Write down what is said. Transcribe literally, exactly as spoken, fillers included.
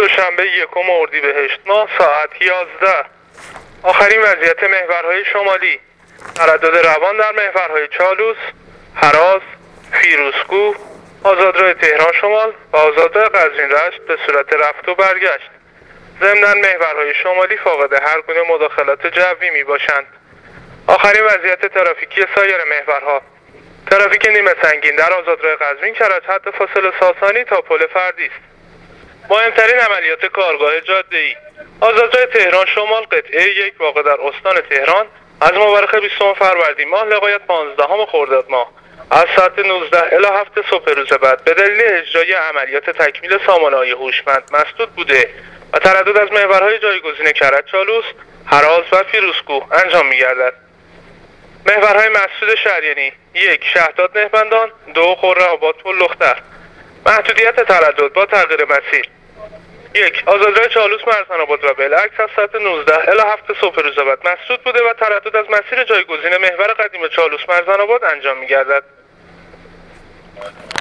دوشنبه یکم اردیبهشت ماه ساعت یازده. آخرین وضعیت محورهای شمالی: تردد روان در محورهای چالوس، هراز، فیروزکوه، آزادراه تهران شمال و آزادراه قزوین رشت به صورت رفت و برگشت. ضمناً محورهای شمالی فاقد هر گونه مداخلات جوی می باشند. آخرین وضعیت ترافیکی سایر محورها: ترافیک نیمه سنگین در آزادراه قزوین کرج حد فاصله ساسانی تا پل فردی است. مهمترین عملیات کارگاه جاده‌ای: آزادراه تهران شمال قطعه یک واقع در استان تهران از مورخ بیستم فروردین ماه لغایت پانزدهم خرداد ماه از ساعت نوزده الی هفت صبح روز بعد به دلیل اجرای عملیات تکمیل سامانه‌های هوشمند مسدود بوده و تردد از محورهای جایگزین کرج چالوس، هراز و فیروزکوه انجام می‌گردد. محورهای مسدود شریانی: یک شهداد نهبندان، دو قره آباد پل لختر. محدودیت تردد با تغییر مسیر: یک آزادراه چالوس مرزن آباد و بالعکس از ساعت نوزده الی هفت صبح روز بعد مسدود بوده و تردد از مسیر جایگزین محور قدیم چالوس مرزن آباد انجام می‌گردد.